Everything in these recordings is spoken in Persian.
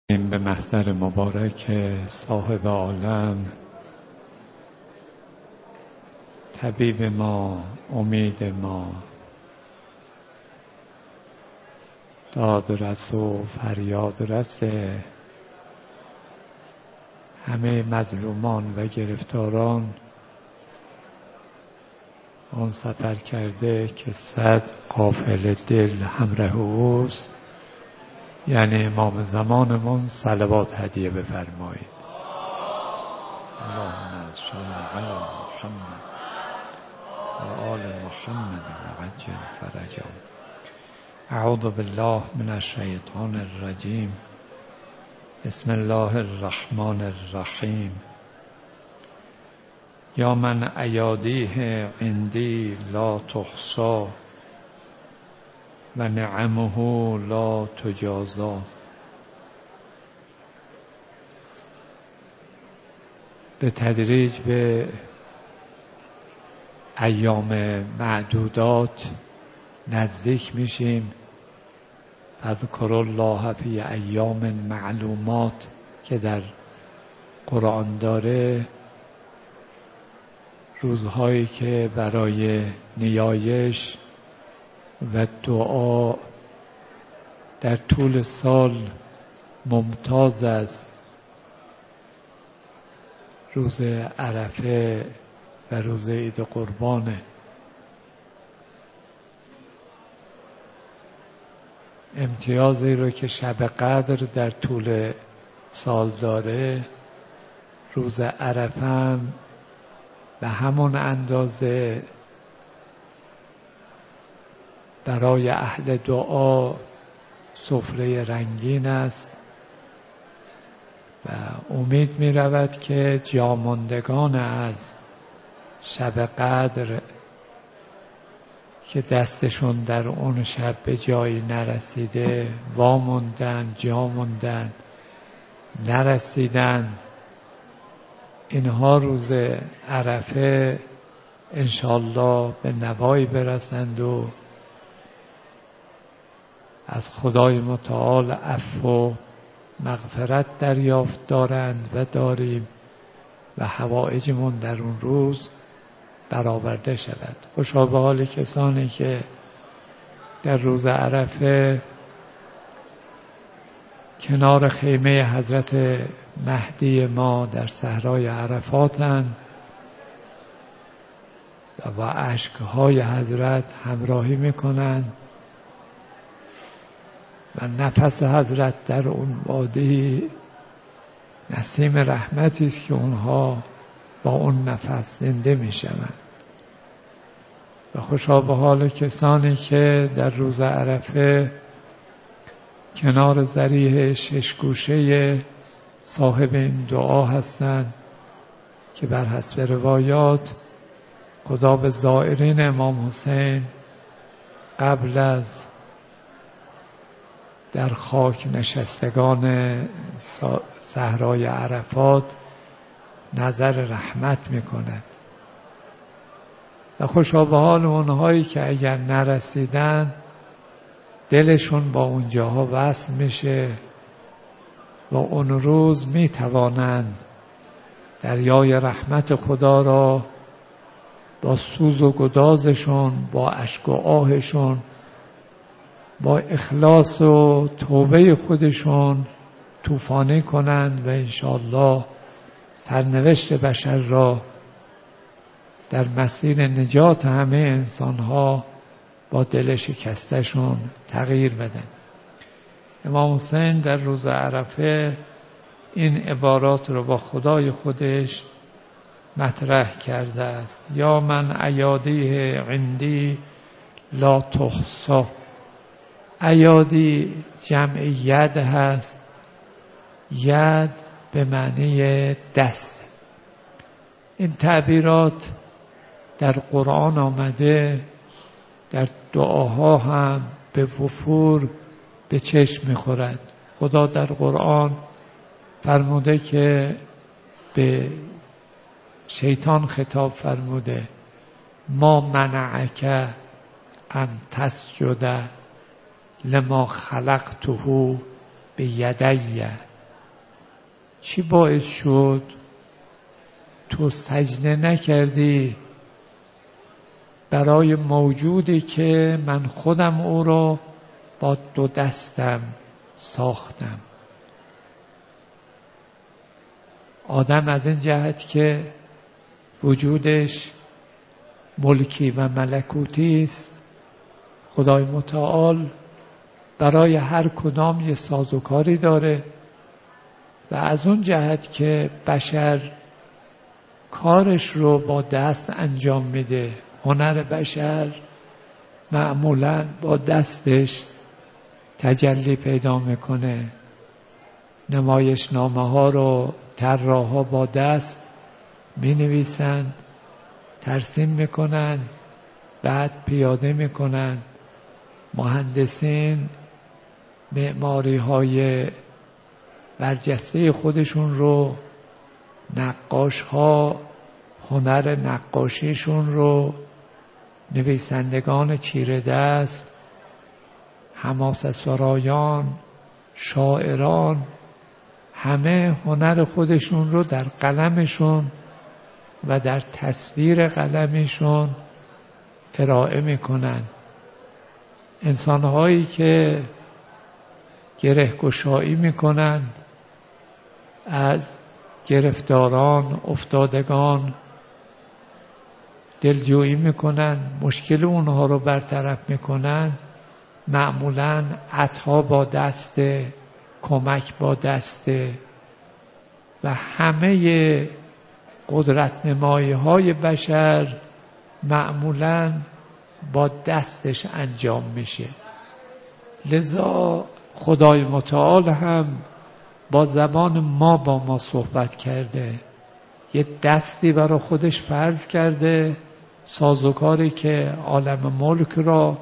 به محضر مبارک صاحب عالم، طبیب ما، امید ما، دادرس و فریاد رس همه مظلومان و گرفتاران، آن سفر کرده که 100 قافله دل همراه اوست، یعنی امام زمانمون صلوات هدیه بفرمایید. اللهم صل علی محمد و آل محمد و عجل فرجهم. اعوذ بالله من الشیطان الرجیم. بسم الله الرحمن الرحیم. یا من ایادیه عندی لا تحصا و نعمه لا تجازا. به تدریج به ایام معدودات نزدیک میشیم. اذکر الله فی ایام معلومات که در قرآن داره، روزهایی که برای نیایش و دعا در طول سال ممتاز است. روز عرفه و روز عید قربانه. امتیازی رو که شب قدر در طول سال داره، روز عرفه هم به همون اندازه برای اهل دعا سفره رنگین است و امید می رود که جاماندگان از شب قدر که دستشون در اون شب به جایی نرسیده، واموندن، جاموندن، نرسیدند، اینها روز عرفه انشالله به نوایی برسند و از خدای متعال عفو و مغفرت دریافت دارند و داریم و حوائجمون در اون روز برآورده شود. خوشا به حال کسانی که در روز عرفه کنار خیمه حضرت مهدی ما در صحرای عرفاتند و با اشکهای حضرت همراهی میکنند و نفس حضرت در اون وادی نسیم رحمتی است که اونها با اون نفس زنده میشوند. و خوشا به حال کسانی که در روز عرفه کنار ضریح 6 گوشه صاحب این دعا هستند که بر حسب روایات خدا به زائرین امام حسین قبل از در خاک نشستگان صحرای عرفات نظر رحمت میکند. و خوشا به حال اونهایی که اگر نرسیدن دلشون با اونجاها وصل میشه و اون روز میتوانند دریای رحمت خدا را با سوز و گدازشون، با اشک و آهشون، با اخلاص و توبه خودشون طوفانی کنند و انشاءالله سرنوشت بشر را در مسیر نجات همه انسانها با دل شکستشون تغییر بدن. امام حسین در روز عرفه این عبارات رو با خدای خودش مطرح کرده است. یا من ایادیه عندی لا تحصا. ایادی جمع ید هست. ید به معنی دست. این تعبیرات در قرآن آمده، در دعاها هم به وفور به چشم می‌خورد. خدا در قرآن فرموده که به شیطان خطاب فرموده ما منعک ان تسجد لما خلقته بیدی چی باعث شد تو سجده نکردی برای موجودی که من خودم او را با 2 دستم ساختم؟ آدم از این جهت که وجودش ملکی و ملکوتی است، خدای متعال برای هر کدام یه سازوکاری داره و از اون جهت که بشر کارش رو با دست انجام میده، هنر بشر معمولاً با دستش تجلی پیدا میکنه. نمایشنامه ها رو طراحا با دست می نویسند، ترسیم میکنن، بعد پیاده میکنن. مهندسین معماری های برجسته خودشون رو، نقاش ها هنر نقاشیشون رو، نویسندگان چیره دست، حماسه سرایان، شاعران، همه هنر خودشون رو در قلمشون و در تصویر قلمشون ارائه میکنن. انسانهایی که گره‌گشایی میکنند، از گرفتاران، افتادگان دلجویی میکنن، مشکل اونها رو برطرف میکنن، معمولاً عطا با دسته، کمک با دسته و همه قدرت نمایی های بشر معمولاً با دستش انجام میشه. لذا خدای متعال هم با زبان ما با ما صحبت کرده، یه دستی برای خودش فرض کرده، سازوکاری که عالم ملک را،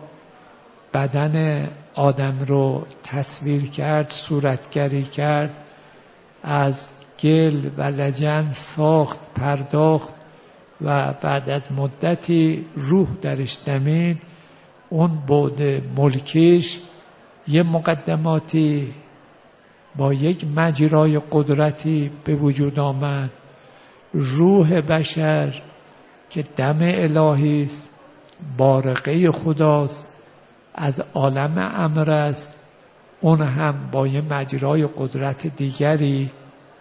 بدن آدم رو تصویر کرد، صورتگری کرد، از گل و لجن ساخت، پرداخت و بعد از مدتی روح درش دمید. اون بعد ملکیش یه مقدماتی با یک مجرای قدرتی به وجود آمد. روح بشر که دم الهی است، بارقه خداست، از عالم امر است، اون هم با یه مجرای قدرت دیگری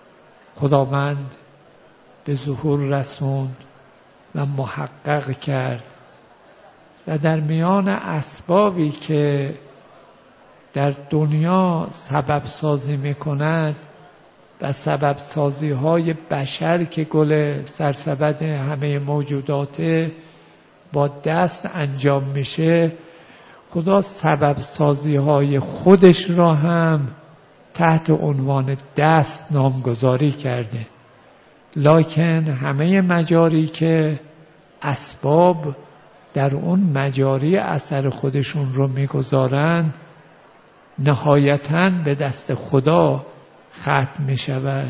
خداوند به ظهور رسوند و محقق کرد. و در میان اسبابی که در دنیا سبب سازی میکند و سبب سازی های بشر که گل سرسبد همه موجودات با دست انجام میشه، خدا سبب سازی های خودش را هم تحت عنوان دست نامگذاری کرده. لکن همه مجاری که اسباب در اون مجاری اثر خودشون رو میگذارند، نهایتاً به دست خدا ختم می شود.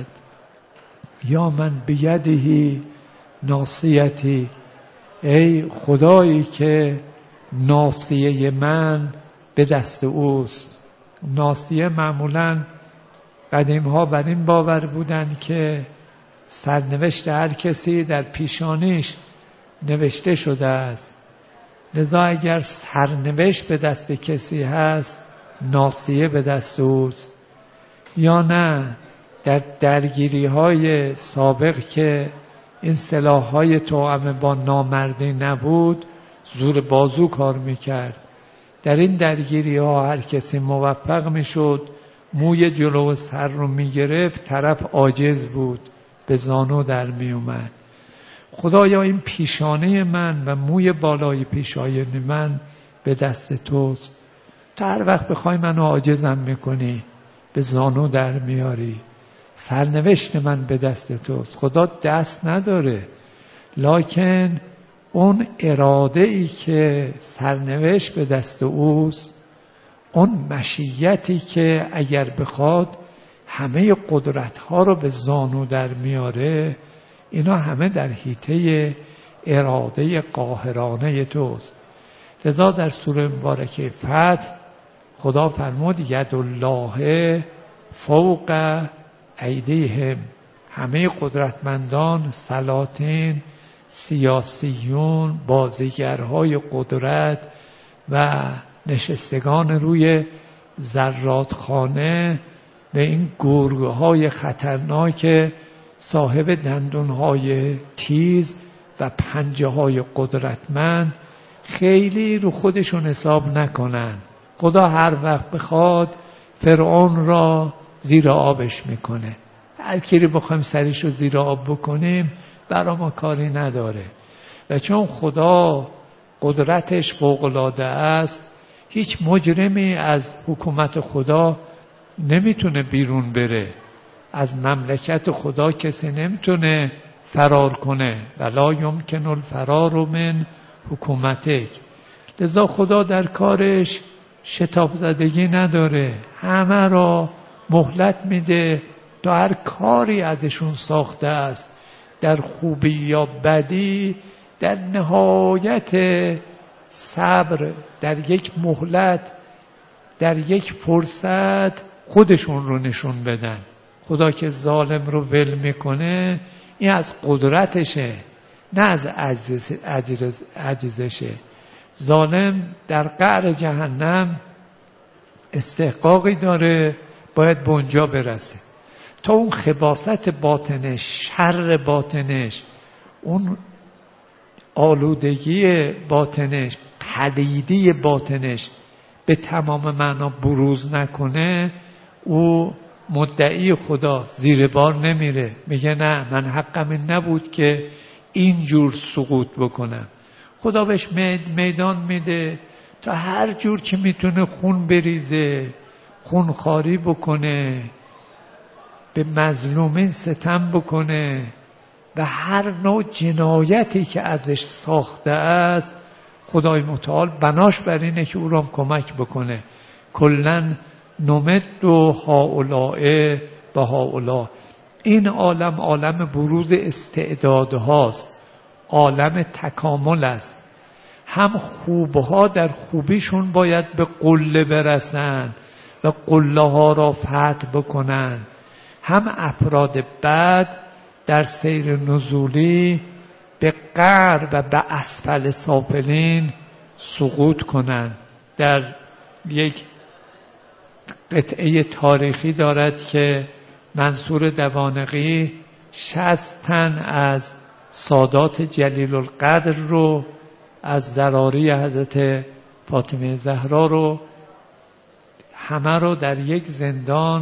یا من بیدهی ناصیتی، ای خدایی که ناصیه من به دست اوست. ناصیه معمولاً قدیم ها بر این باور بودند که سرنوشت هر کسی در پیشانیش نوشته شده است. لذا اگر سرنوشت به دست کسی هست، ناصیه به دست اوست. یا نه در درگیری های سابق که این سلاح های توأم با نامردی نبود، زور بازو کار میکرد. در این درگیری ها هر کسی موفق میشد، موی جلو سر رو میگرفت، طرف عاجز بود، به زانو در میومد. خدایا این پیشانه من و موی بالای پیشاین من به دست توست. تو هر وقت بخوای منو عاجزم میکنی، به زانو در میاری. سرنوشت من به دست توست. خدا دست نداره، لکن اون اراده ای که سرنوشت به دست اوست، اون مشیتی که اگر بخواد همه قدرت ها رو به زانو در میاره، اینا همه در حیطه اراده قاهرانه توست. لذا در سوره مبارکه فتح خدا فرمود ید الله فوق ایدیهم، همه قدرتمندان، سلاطین، سیاسیون، بازیگرهای قدرت و نشستگان روی زرادخانه به این گرگ‌های خطرناک صاحب دندون‌های تیز و پنجه‌های قدرتمند خیلی رو خودشون حساب نکنن. خدا هر وقت بخواد فرعون را زیر آبش میکنه. هر کی رو بخوایم سریش رو زیر آب بکنیم برا ما کاری نداره. و چون خدا قدرتش فوق‌العاده است، هیچ مجرمی از حکومت خدا نمیتونه بیرون بره. از مملکت خدا کسی نمیتونه فرار کنه. ولا یمکن الفرار من حکومتک. لذا خدا در کارش شتاب زدگی نداره، همه را مهلت میده تا هر کاری ازشون ساخته است، در خوبی یا بدی، در نهایت صبر، در یک مهلت، در یک فرصت خودشون رو نشون بدن. خدا که ظالم رو ول میکنه این از قدرتشه، نه از عجزشه. ظالم در قعر جهنم استحقاقی داره، باید به اونجا برسه تا اون خباثت باطنش، شر باطنش، اون آلودگی باطنش، پلیدی باطنش به تمام معنا بروز نکنه، او مدعی خدا زیر بار نمیره. میگه نه، من حقم این نبود که اینجور سقوط بکنم. خدا بهش میدان میده تا هر جور که میتونه خون بریزه، خونخواری بکنه، به مظلومین ستم بکنه و هر نوع جنایتی که ازش ساخته است خدای متعال بناش بر اینه که او را کمک بکنه. کلن نمد و هؤلاء به هؤلاء. این عالم عالم بروز استعدادهاست، عالم تکامل است. هم خوبها در خوبیشون باید به قله برسن و قله ها را فتح بکنن، هم افراد بد در سیر نزولی به قعر و به اسفل سافلین سقوط کنند. در یک قطعه تاریخی دارد که منصور دوانقی 60 تن از سادات جلیل القدر رو، از ذراری حضرت فاطمه زهرا رو، همه رو در یک زندان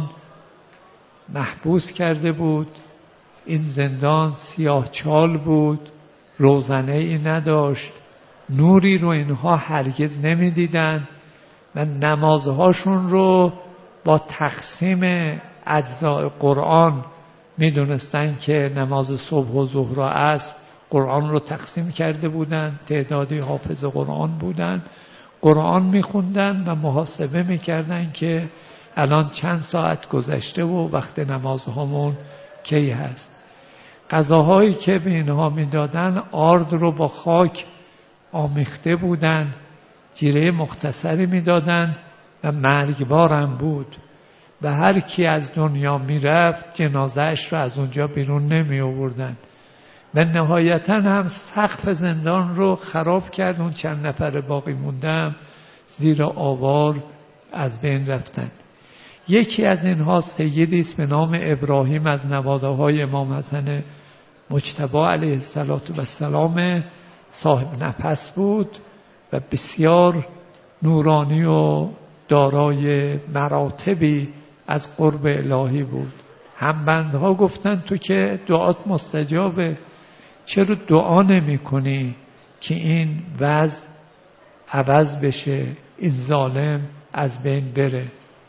محبوس کرده بود. این زندان سیاه چال بود، روزنه ای نداشت، نوری رو اینها هرگز نمی دیدن و نمازهاشون رو با تقسیم اجزای قرآن می دونستن که نماز صبح و ظهر و عصر قرآن رو تقسیم کرده بودن، تعدادی حافظ قرآن بودن، قرآن می خوندن و محاسبه می کردن که الان چند ساعت گذشته و وقت نمازهامون کی هست. غذاهایی که به اینها میدادن آرد رو با خاک آمیخته بودن، جیره مختصری میدادن و مرگبارم بود و هر کی از دنیا میرفت جنازهش رو از اونجا بیرون نمی آوردن و نهایتا هم سقف زندان رو خراب کرد. اون چند نفر باقی موندم زیر آوار از بین رفتن. یکی از اینها سیدی است به نام ابراهیم از نواده های امام حسن مجتبی علیه السلام، صاحب نفس بود و بسیار نورانی و دارای مراتبی از قرب الهی بود. هم بندها گفتن تو که دعات مستجابه، چرا دعا نمی کنی که این وضع عوض بشه، این ظالم از بین بره؟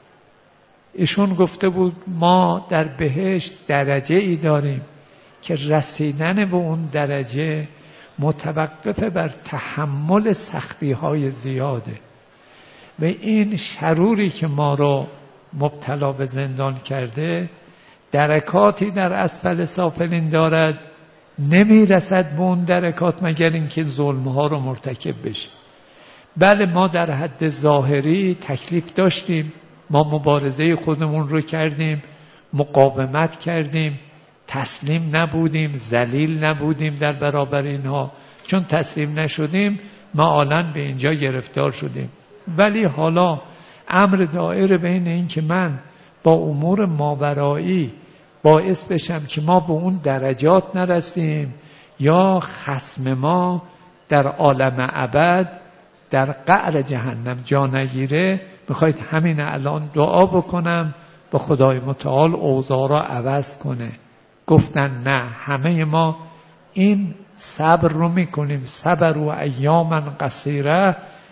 ایشون گفته بود ما در بهشت درجه ای داریم که رسیدن به اون درجه متوقف بر تحمل سختی های زیاده و این شروری که ما رو مبتلا به زندان کرده درکاتی در اسفل سافلین دارد، نمی رسد به اون درکات مگر اینکه ظلم ها رو مرتکب بشه. بله ما در حد ظاهری تکلیف داشتیم، ما مبارزه خودمون رو کردیم، مقاومت کردیم، تسلیم نبودیم، ذلیل نبودیم در برابر اینها. چون تسلیم نشدیم معالاً به اینجا گرفتار شدیم. ولی حالا امر دائر بین این که من با امور ماورایی باعث بشم که ما به اون درجات نرسیم، یا خصم ما در عالم ابد در قعر جهنم جا نگیره. میخواید همین الان دعا بکنم با خدای متعال اوضاع را عوض کنه؟ گفتن نه، همه ما این صبر رو میکنیم. صبر و ایاما قصیره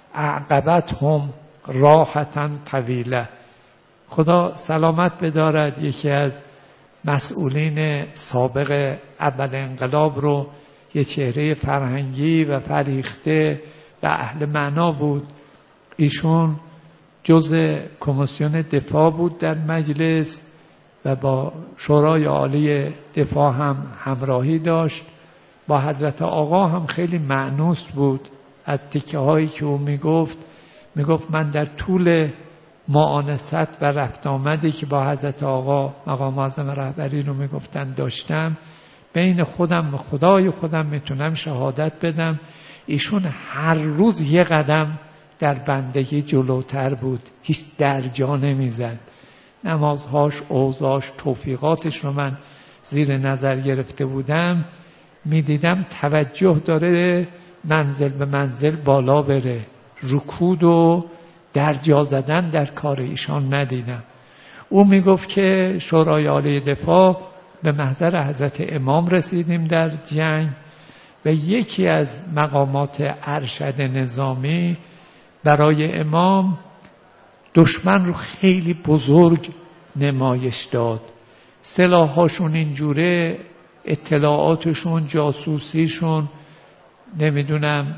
عقبتهم راحتا طویله. خدا سلامت بدارد، یکی از مسئولین سابق اول انقلاب رو، یه چهره فرهنگی و فریخته و اهل معنا بود. ایشون جزء کمیسیون دفاع بود در مجلس و با شورای عالی دفاع هم همراهی داشت. با حضرت آقا هم خیلی مأنوس بود. از تکه هایی که او میگفت من در طول معانست و رفت آمدی که با حضرت آقا مقام اعظم رهبری رو میگفتن داشتم، بین خودم و خدای خودم میتونم شهادت بدم ایشون هر روز یه قدم در بندگی جلوتر بود، هیچ درجا نمیزد. نمازهاش، اوضاعش، توفیقاتش رو من زیر نظر گرفته بودم، میدیدم توجه داره منزل به منزل بالا بره. رکود و درجا زدن در کار ایشان ندیدم. او میگفت که شورای عالی دفاع به محضر حضرت امام رسیدیم در جنگ و یکی از مقامات ارشد نظامی برای امام دشمن رو خیلی بزرگ نمایش داد. سلاحاشون اینجوره، اطلاعاتشون، جاسوسیشون، نمیدونم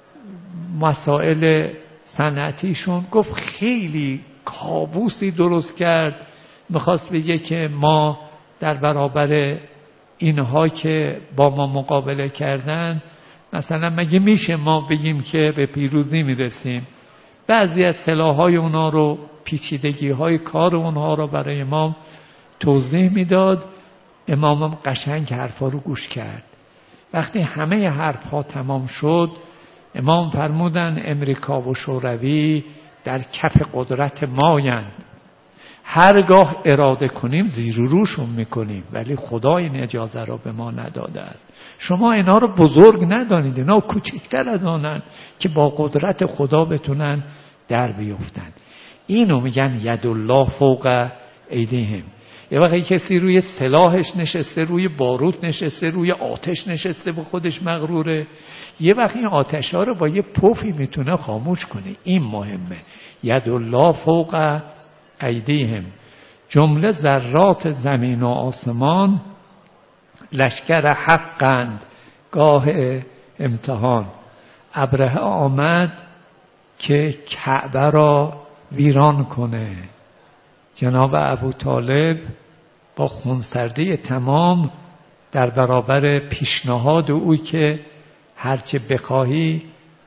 مسائل صنعتیشون. گفت خیلی کابوسی درست کرد. میخواست بگه که ما در برابر اینها که با ما مقابله کردن، مثلا مگه میشه ما بگیم که به پیروزی میرسیم؟ بعضی از سلاح‌های اونا رو، پیچیدگی‌های کار اونها رو برای امام توضیح میداد. امامم قشنگ حرفا رو گوش کرد. وقتی همه حرفها تمام شد، امام فرمودن امریکا و شوروی در کف قدرت مایند، هرگاه اراده کنیم زیر و روشون میکنیم، ولی خدا این اجازه را به ما نداده است. شما اینا رو بزرگ ندانید، اینا کوچکتر از آنن که با قدرت خدا بتونن در بیفتن. اینو میگن یدالله فوق ایدیهم. یه وقتی کسی روی سلاحش نشسته، روی باروت نشسته، روی آتش نشسته، به خودش مغروره. یه وقتی این آتش ها رو با یه پفی میتونه خاموش کنه. این مهمه. یدالله فوق ایدیهم. جمله ذرات زمین و آسمان لشکر حقند گاه امتحان. ابرهه آمد که کعبه را ویران کنه. جناب ابو طالب با خونسردی تمام در برابر پیشنهاد او که هرچه بخواهی،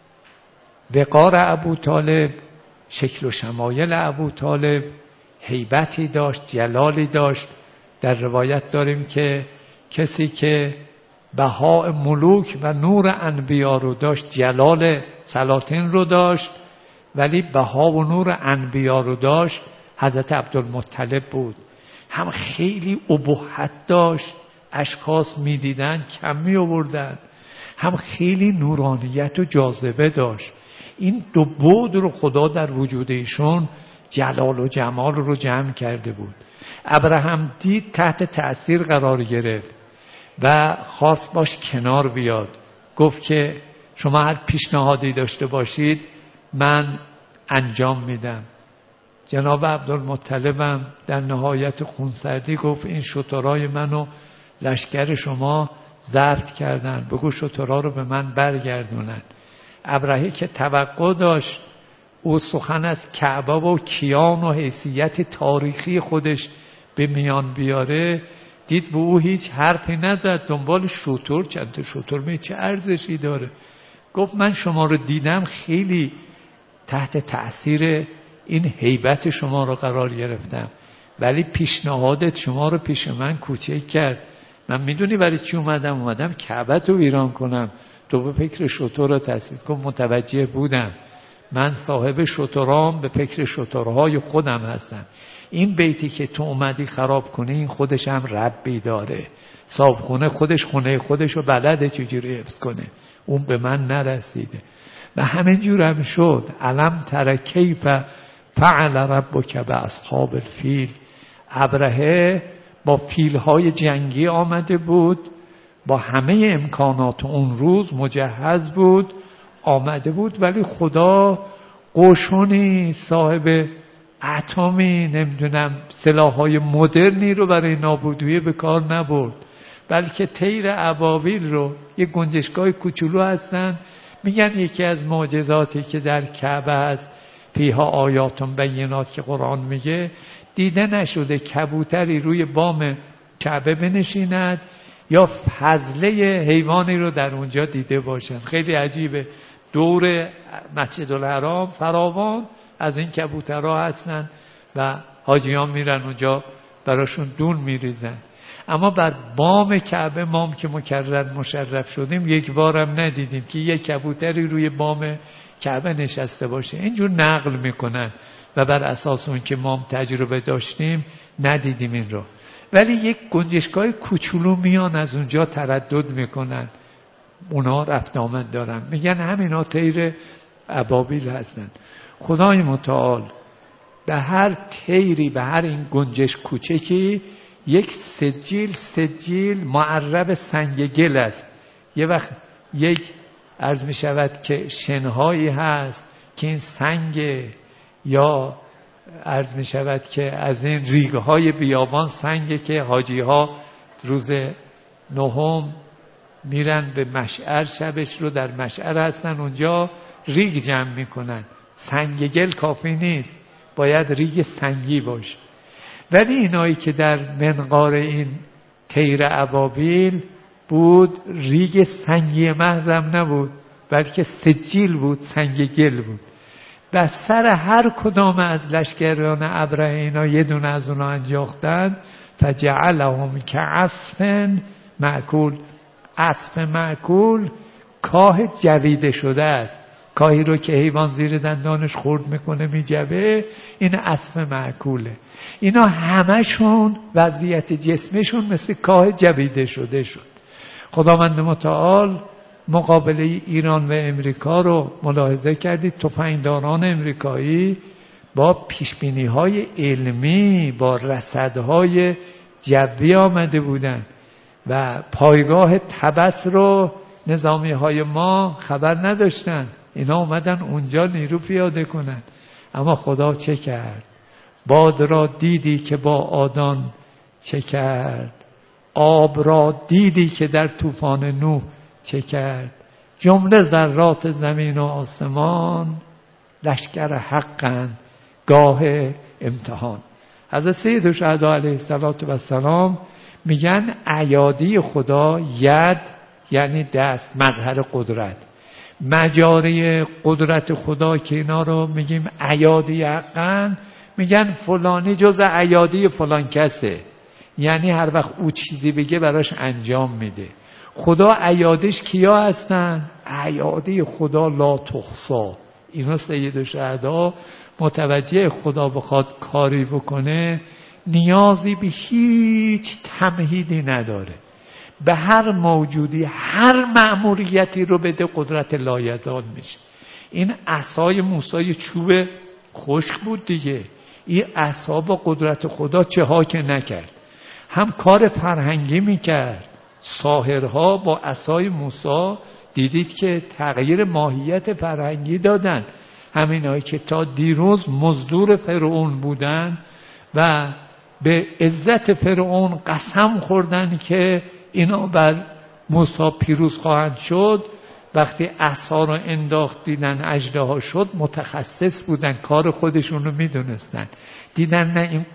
وقار ابو طالب، شکل و شمایل ابو طالب هیبتی داشت، جلالی داشت. در روایت داریم که کسی که بهاء ملوک و نور انبیا رو داشت، جلال سلاطین رو داشت، ولی بها و نور انبیا رو داشت، حضرت عبدالمطلب بود. هم خیلی ابهت داشت، اشخاص میدیدن کم می آوردن، هم خیلی نورانیت و جاذبه داشت. این دو بعد رو خدا در وجود ایشون جلال و جمال رو جمع کرده بود. ابراهیم دید تحت تأثیر قرار گرفت و خواست باش کنار بیاد. گفت که شما هر پیشنهادی داشته باشید من انجام میدم. جناب عبدالمطلبم در نهایت خونسردی گفت این شترای منو لشکر شما ضبط کردن، بگو شترا رو به من برگردونن. ابراهیم که توقع داشت او سخن از کعبه و کیان و حیثیت تاریخی خودش به میان بیاره، دید به او هیچ حرفی نزد. دنبال شتر، چند تا شتر می چه ارزشی داره. گفت من شما رو دیدم خیلی تحت تأثیر این هیبت شما رو قرار گرفتم، ولی پیشنهادت شما رو پیش من کوچک کرد. من میدونی برای چی اومدم کعبه رو ویران کنم، تو به فکر شتر رو تأسیس کن. متوجه بودم من صاحب شترام، به فکر شترهای خودم هستم. این بیتی که تو اومدی خراب کنی این خودش هم ربی داره. صاحب خودش خونه خودشو بلده چجوری حفظ کنه، اون به من نرسیده. و همین جور هم شد. علم تر کیف فعل ربک باصحاب الفیل. ابرهه با فیلهای جنگی آمده بود، با همه امکانات اون روز مجهز بود، آمده بود، ولی خدا قشونی صاحب اتمی نمیدونم سلاحهای مدرنی رو برای نابودی به کار نبرد، بلکه طیر ابابیل رو، یه گنجشگاه کوچولو هستن، میگن یکی از معجزاتی که در کعبه هست فیها آیاتون بینات که قرآن میگه، دیده نشده کبوتری روی بام کعبه بنشیند یا فضله حیوانی رو در اونجا دیده باشن. خیلی عجیبه. دور مسجد الحرام فراوان از این کبوترها هستن و حاجیان میرن اونجا براشون دون میریزن. اما بر بام کعبه ما که مکرر مشرف شدیم یک بارم ندیدیم که یک کبوتری روی بام کعبه نشسته باشه. اینجور نقل میکنن و بر اساس اون که ما تجربه داشتیم ندیدیم این رو. ولی یک گنجشگاه کوچولو میان از اونجا تردد میکنن، اونا رفت آمد دارن، میگن همینا طیر ابابیل هستن. خدای متعال به هر طیری، به هر این گنجش کوچکی یک سجیل معرب سنگ گل است. یه وقت یک عرض می شود که شنهایی هست که این سنگ، یا عرض می شود که از این ریگهای بیابان سنگه که حاجی ها روز نهم میرن به مشعر، شبش رو در مشعر هستن اونجا ریگ جمع میکنن. سنگ گل کافی نیست، باید ریگ سنگی باشه. ولی اینایی که در منقار این طیر ابابیل بود ریگ سنگی محضم نبود، بلکه سجیل بود، سنگ گل بود. و سر هر کدام از لشکریان ابرهه اینا یه دونه از اونا انداختند، فجعلهم کعصف مأکول. عصف مأکول کاه جویده شده است. کاهی رو که حیوان زیر دندانش خورد میکنه میجوه، این عصف مأکوله. اینا همشون وضعیت جسمشون مثل کاه جویده شده شد. خداوند متعال مقابله ایران و امریکا رو ملاحظه کردید. تفنگداران امریکایی با پیشبینی‌های علمی، با رصدهای جوی آمده بودند و پایگاه طبس رو نظامی‌های ما خبر نداشتن. اینا اومدن اونجا نیرو پیاده کنن. اما خدا چه کرد؟ باد را دیدی که با آدان چه کرد؟ آب را دیدی که در طوفان نوح چه کرد؟ جمله ذرات زمین و آسمان لشکر حقند گاه امتحان. حضرت سید الشهدا علیه السلام میگن ایادی خدا، ید یعنی دست، مظهر قدرت. مجاری قدرت خدا که اینا رو میگیم ایادی حقن، میگن فلانی جز ایادی فلان کسه، یعنی هر وقت او چیزی بگه براش انجام میده. خدا ایادش کیا هستن؟ ایادی خدا لا تحصا. اینا سید الشهدا متوجه خدا بخواد کاری بکنه نیازی به هیچ تمهیدی نداره. به هر موجودی هر مأموریتی رو بده قدرت لایزال میشه. این عصای موسی چوب خشک بود دیگه. این عصا با قدرت خدا چه ها که نکرد. هم کار فرهنگی میکرد. ساحرها با عصای موسی دیدید که تغییر ماهیت فرهنگی دادن. همینایی که تا دیروز مزدور فرعون بودن و به عزت فرعون قسم خوردن که اینا بر موسی پیروز خواهند شد، وقتی عصا رو انداخت دیدن اژدها شد، متخصص بودن، کار خودشون رو میدونستن. دیدن نه این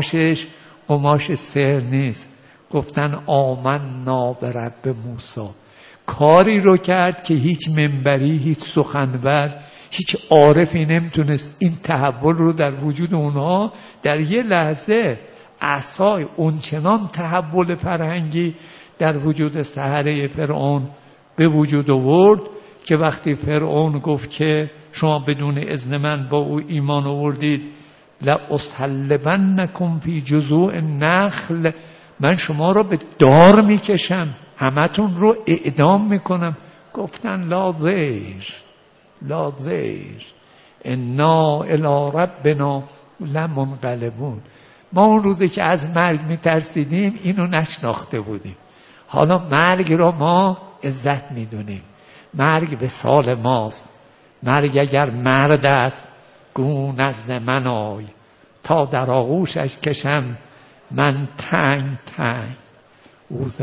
قماش سحر نیست، گفتن آمنا برب موسی. کاری رو کرد که هیچ منبری، هیچ سخنور، هیچ عارفی نمیتونست این تحول رو در وجود اونها در یه لحظه عصای اونچنان تحول فرهنگی در وجود سحره فرعون به وجود آورد که وقتی فرعون گفت که شما بدون اذن من با او ایمان آوردید، لأصلبنکم فی جذوع النخل، من شما را به دار میکشم، همتون رو اعدام میکنم. گفتن لا ضیر لا ضیر انا الی ربنا لمنقلبون. ما اون روزی که از مرگ میترسیدیم اینو نشناخته بودیم، حالا مرگ را ما عزت میدونیم. مرگ به سال ماست. مرگ اگر مرد است گو نزد من آی، تا در آغوشش کشم من تنگ تنگ. اوز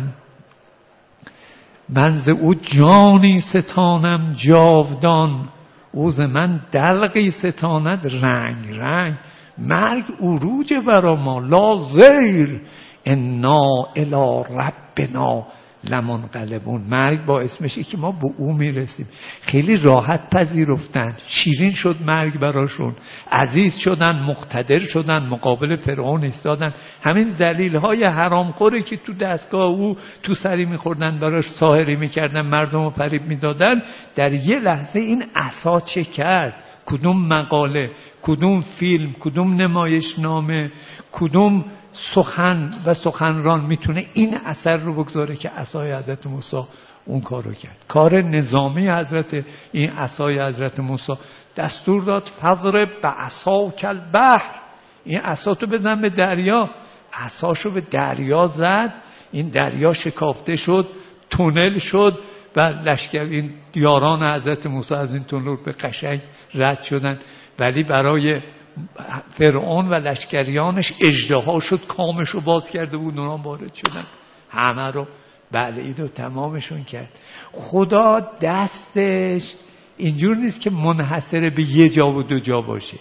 من ز او جانی ستانم جاودان، اوز من دلقی ستاند رنگ رنگ. مرگ عروج برا ما، لا ضیر انا الی ربنا لمنقلبون. مرگ باعث میشه که ما به او میرسیم. خیلی راحت پذیرفتن، شیرین شد مرگ براشون، عزیز شدن، مقتدر شدن، مقابل فرعون ایستادن. همین ذلیل‌های حرامخوری که تو دستگاه او تو سری میخوردن، براش ساحری میکردن، مردم رو فریب میدادن، در یه لحظه این عصا چه کرد؟ کدوم مقاله، کدوم فیلم، کدوم نمایشنامه، کدوم سخن و سخنران میتونه این اثر رو بگذاره که عصای حضرت موسی اون کار رو کرد. کار نظامی حضرت این عصای حضرت موسی دستور داد فضرب بعصاک البحر، این عصا تو بزن به دریا. عصاشو به دریا زد، این دریا شکافته شد، تونل شد و لشکر این یاران حضرت موسی از این تونل به قشنگ رد شدن. ولی برای فرعون و لشکریانش اژدها شد، کامشو باز کرده بود، اونها وارد شدن، همه رو بلعید و تمامشون کرد. خدا دستش اینجور نیست که منحصر به یه جا و دو جا باشه.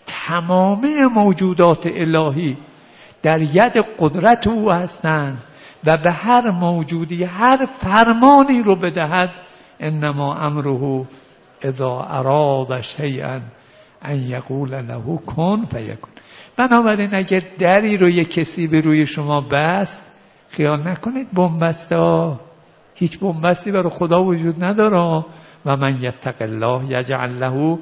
تمام موجودات الهی در ید قدرت او هستند و به هر موجودی هر فرمانی رو بدهد انما امره اذا اراد شیئا ان یقول له کن فیکون. بنابراین اگر دری رو یک کسی به روی شما بست، خیال نکنید بنبسته، هیچ بنبستی برای خدا وجود نداره. و من یتق الله یجعل له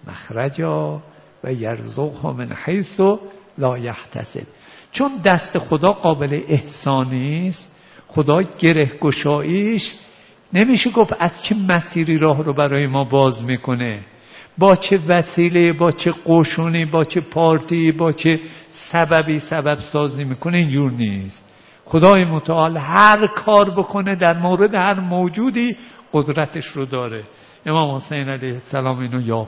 مخرجا و یرزقه من حیث لا یحتسب. چون دست خدا قابل احسانی است، خدا گره گشاییش نمیشه گفت از چه مسیری راه رو برای ما باز میکنه، با چه وسیله، با چه قشونی، با چه پارتی، با چه سببی سبب سازی میکنه. اینجور نیست. خدای متعال هر کار بکنه در مورد هر موجودی قدرتش رو داره. امام حسین علیه السلام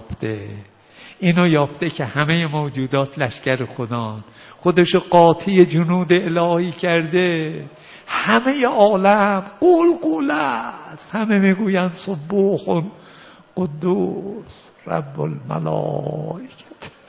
اینو یافته که همه موجودات لشکر خدان، خودش قاطی جنود الهی کرده، همه عالم قلقل است، همه میگوین سبوح قدوس رب الملائکه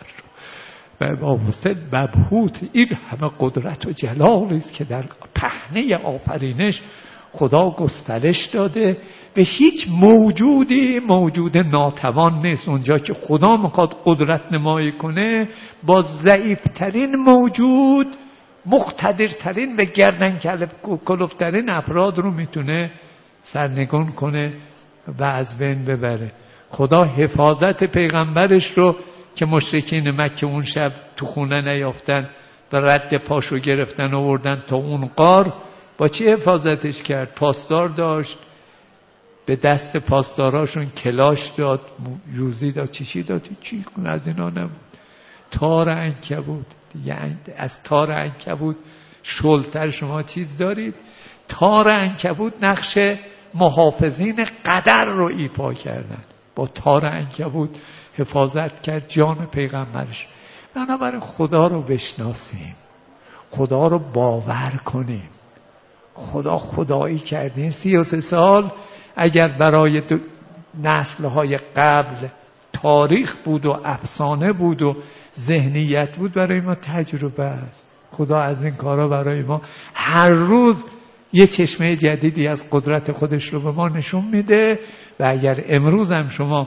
و امام حسین مبهوت. این همه قدرت و جلالی است که در پهنه آفرینش خدا گسترش داده به هیچ موجودی موجود ناتوان نیست. اونجا که خدا میخواد قدرت نمایی کنه با ضعیفترین موجود مقتدرترین و گردن کلفترین افراد رو میتونه سرنگون کنه و از بین ببره. خدا حفاظت پیغمبرش رو که مشرکین مکه اون شب تو خونه نیافتن و رد پاشو گرفتن آوردن تا اون غار، با چی حفاظتش کرد؟ پاسدار داشت، به دست پاسداراشون کلاش داد، یوزی داد، چی داد؟ چی از اینا نبود. تار عنکبوت، یعنی از تار عنکبوت شلتر شما چیز دارید؟ تار عنکبوت نقش محافظین قدر رو ایفا کردن، با تار عنکبوت حفاظت کرد جان پیغمبرش. بنابراین خدا رو بشناسیم، خدا رو باور کنیم. خدا خدایی کردین. 33 سال اگر برای نسل‌های قبل تاریخ بود و افسانه بود و ذهنیت بود، برای ما تجربه است. خدا از این کارا برای ما هر روز یه چشمه جدیدی از قدرت خودش رو به ما نشون میده. و اگر امروز هم شما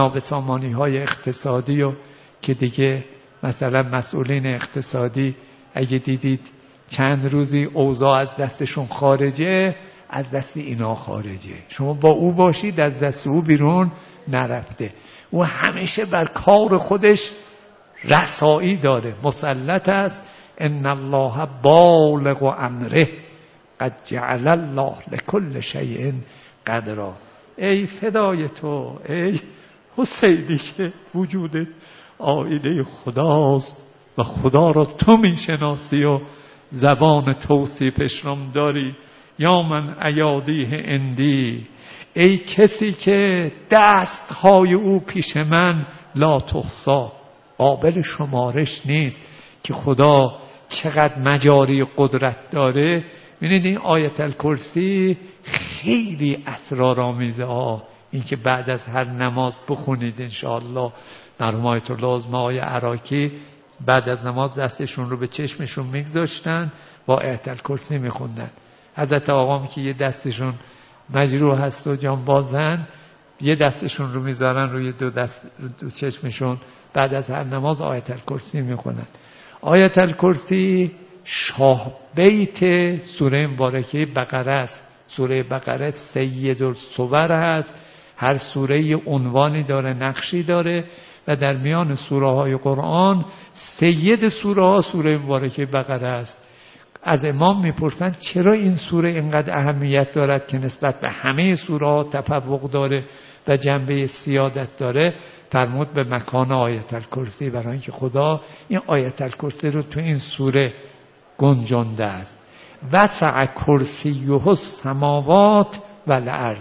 نابسامانی های اقتصادی و که دیگه مثلا مسئولین اقتصادی اگه دیدید چند روزی اوضاع از دستشون خارجه، از دست اینا خارجه. شما با او باشید، از دست او بیرون نرفته. او همیشه بر کار خودش رسایی داره، مسلط است. ان الله بالغ امره قد جعل الله لكل شیء قدرا. ای فدای تو، ای حسینی که وجودت آینه خداست و خدا را تو میشناسی و زبان توصیفش رو داری. یا من ایادیه اندی، ای کسی که دستهای او پیش من لا تحصا، قابل شمارش نیست که خدا چقدر مجاری قدرت داره. ببینید این آیت الکرسی خیلی اسرارآمیزه ها. این که بعد از هر نماز بخونید انشاءالله. مرحوم آیت الله عظما آقای عراقی بعد از نماز دستشون رو به چشمشون میگذاشتن با آیت الکرسی میخوندن. حضرت آقام که یه دستشون مجروح هست و جان بازن، یه دستشون رو میذارن روی دو چشمشون، بعد از هر نماز آیت الکرسی میخونن. آیت الکرسی شاه بیت سوره مبارکه بقره است. سوره بقره سید السور هست. هر سوره عنوانی داره، نقشی داره و در میان سوره های قرآن سید سوره ها سوره مبارکه بقره است. از امام میپرسن چرا این سوره اینقدر اهمیت دارد که نسبت به همه سوره ها تفوق داره و جنبه سیادت داره؟ فرمود به مکان آیت الکرسی، برای اینکه خدا این آیت الکرسی رو تو این سوره گنجانده است. وسع کرسیه السماوات و الارض.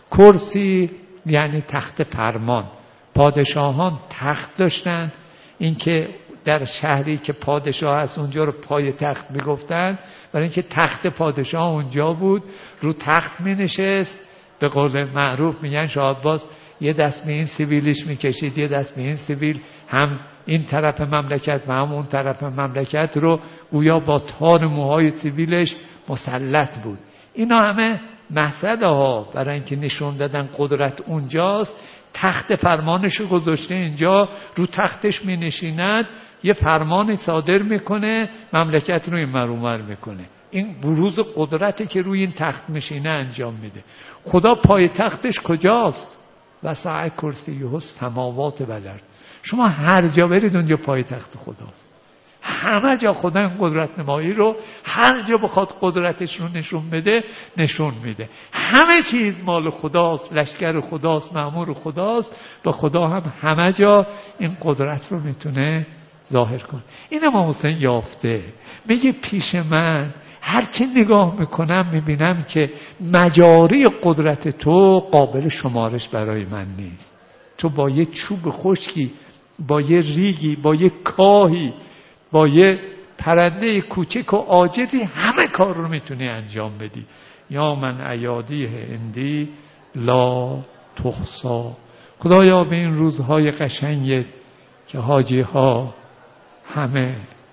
کرسی یعنی تخت فرمان. پادشاهان تخت داشتن. اینکه در شهری که پادشاه هست اونجا رو پای تخت میگفتن، برای اینکه تخت پادشاه اونجا بود. رو تخت می نشست. به قول معروف میگن شاه عباس یه دست به این سیبیلش میکشید، یه دست به این سیبیل، هم این طرف مملکت و هم اون طرف مملکت رو گویا با تار موهای سیبیلش مسلط بود. اینا همه مسئله ها برای اینکه نشون دادن قدرت اونجاست. تخت فرمانشو گذاشته اینجا، رو تختش می نشیند، یه فرمان صادر میکنه، مملکت رو این مرمر میکنه. این بروز قدرتی که روی این تخت میشینه انجام میده. خدا پای تختش کجاست؟ وسع کرسیه السماوات و الارض. شما هر جا برید اونجا پای تخت خداست. همه جا خدا این قدرت نمایی رو هر جا بخواد قدرتش رو نشون بده نشون میده. همه چیز مال خداست، لشکر خداست، مأمور خداست. و خدا هم همه جا این قدرت رو میتونه ظاهر کنه. این امام حسین یافته. میگه پیش من هر چی نگاه میکنم میبینم که مجاری قدرت تو قابل شمارش برای من نیست. تو با یه چوب خشکی، با یه ریگی، با یه کاهی، با یه پرنده کوچک و عاجزی همه کار رو میتونی انجام بدی. یا من ایادیه اندی لا تحصا. خدایا به این روزهای قشنگ که حاجی ها همه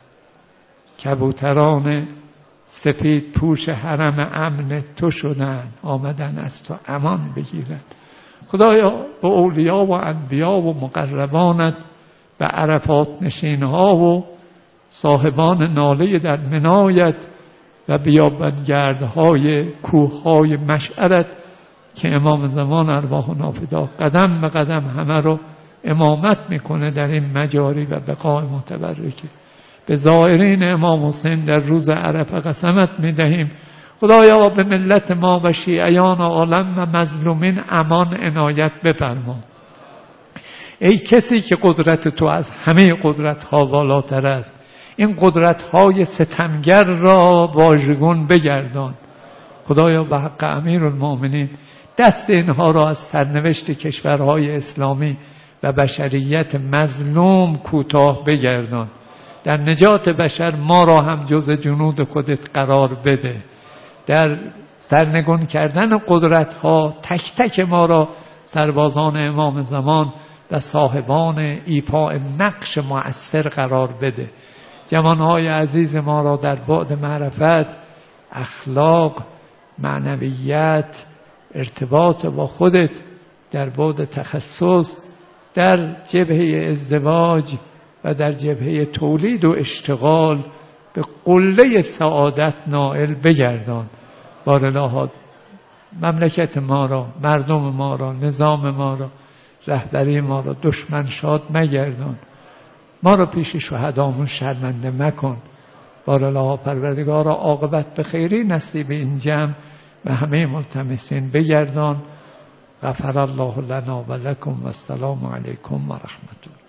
کبوتران سفید پوش حرم امن تو شدن، آمدن از تو امان بگیرن. خدایا به اولیا و انبیا و مقربانت، به عرفات نشینها و صاحبان ناله در منایت و بیابانگردهای کوههای مشعرت که امام زمان ارواح نافدا قدم به قدم همه رو امامت میکنه در این مجاری و بقای متبرکه. به زائرین امام حسین در روز عرفه قسمت میدهیم خدایا به ملت ما و شیعیان عالم و مظلومین امان عنایت بفرما. ای کسی که قدرت تو از همه قدرت ها بالاتر است، این قدرت های ستمگر را واژگون بگردان. خدایا به حق امیرالمومنین دست اینها را از سرنوشت کشورهای اسلامی و بشریت مظلوم کوتاه بگردان. در نجات بشر ما را هم جز جنود خودت قرار بده. در سرنگون کردن قدرت ها تک تک ما را سربازان امام زمان و صاحبان ایفاء نقش مؤثر قرار بده. جوانهای عزیز ما را در بعد معرفت، اخلاق، معنویت، ارتباط با خودت، در بعد تخصص، در جبهه ازدواج و در جبهه تولید و اشتغال به قله سعادت نائل بگردان. بارالله مملکت ما را، مردم ما را، نظام ما را، رهبری ما را دشمن شاد مگردان. ما را پیش شهدامون شرمنده مکن. بارالله پروردگارا عاقبت به خیری نصیب این جمع و همه ملتمسین بگردان. غفر الله لنا و لکم و السلام علیکم و رحمت الله.